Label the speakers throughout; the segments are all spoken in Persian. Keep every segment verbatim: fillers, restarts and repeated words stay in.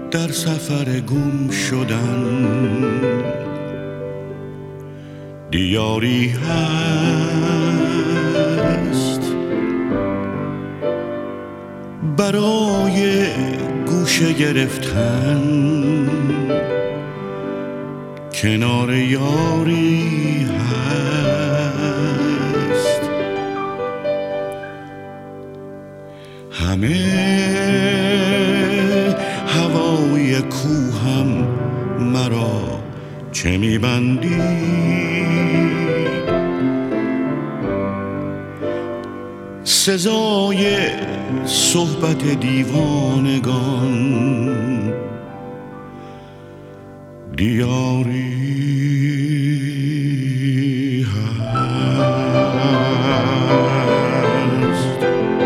Speaker 1: در سفر گم شدن دیاری هست برای گوشه گرفتن، کنار یاری هست. همه هوای کوهم مرا چه میبندی؟ سزای صحبت دیوانگان دیاری هست.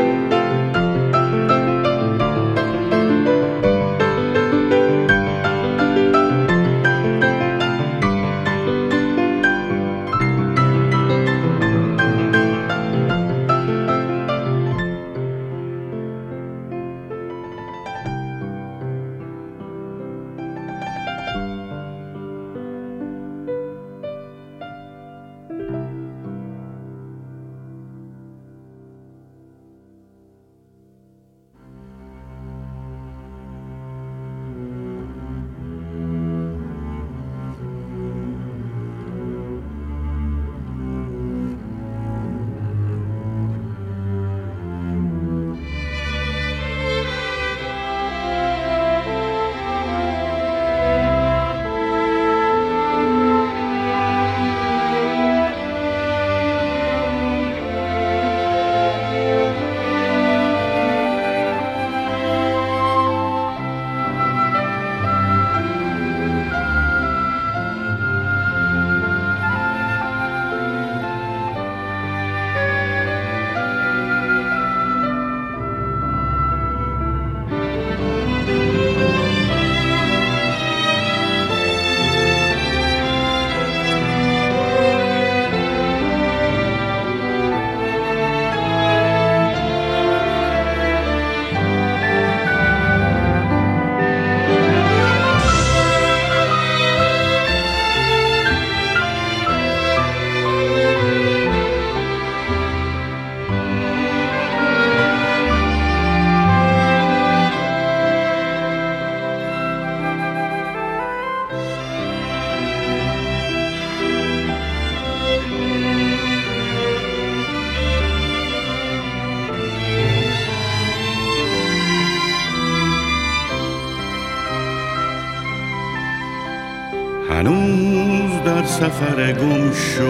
Speaker 1: هنوز در سفر گم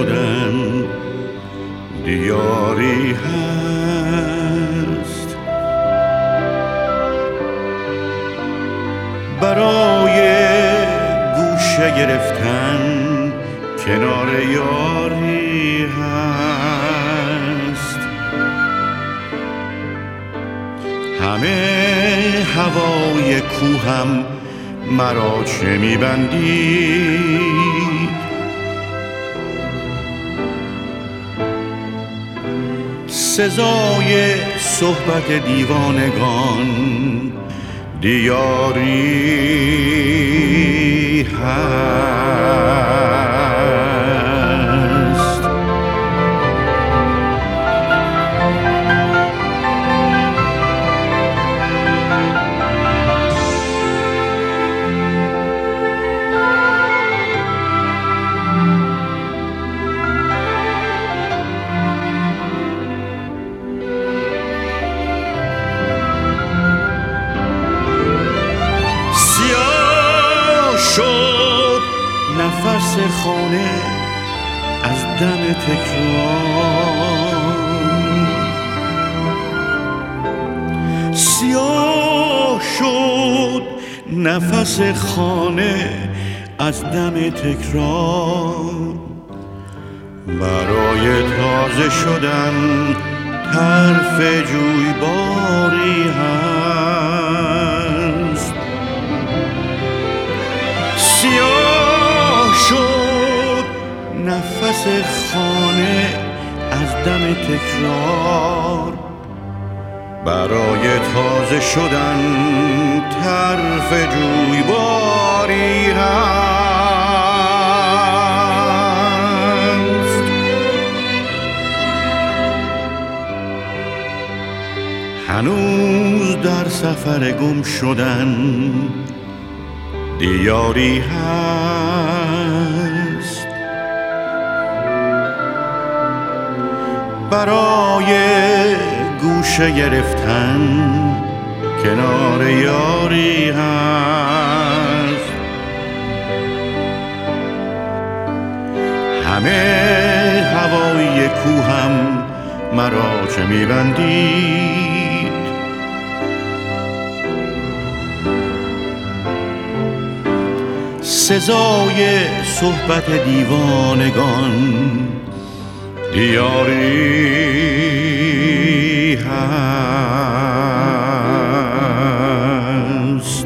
Speaker 1: شدن دیاری هست برای گوشه گرفتن، کنار یاری هست. همه هوای کوهم مرا چه میبندی؟ سزای صحبت دیوانگان دیاری هست. نفس خانه از دم تکرار، سیاه شد نفس خانه از دم تکرار. برای تازه شدن طرف جویباری هست. سیاه شد نفس خانه از دم تکرار. برای تازه شدن طرف جویباری هست. هنوز در سفر گم شدن دیاری هست، برای گوشه گرفتن کنار یاری هست. همه هوای کوهم مرا چه میبندید، سزای صحبت دیوانگان دیاری هست.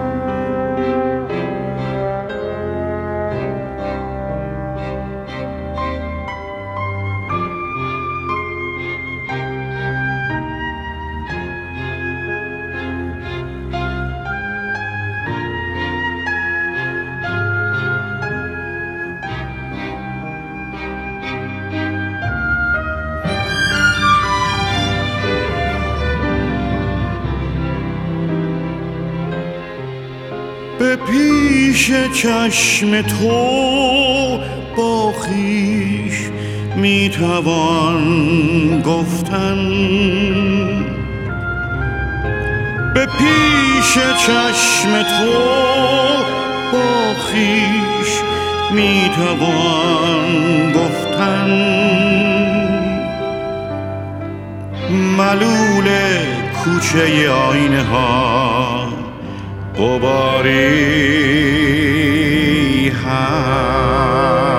Speaker 1: به پیش چشم تو با خویش میتوان گفتن، به پیش چشم تو با خویش میتوان گفتن. ملول کوچه آینه ها غباری هست.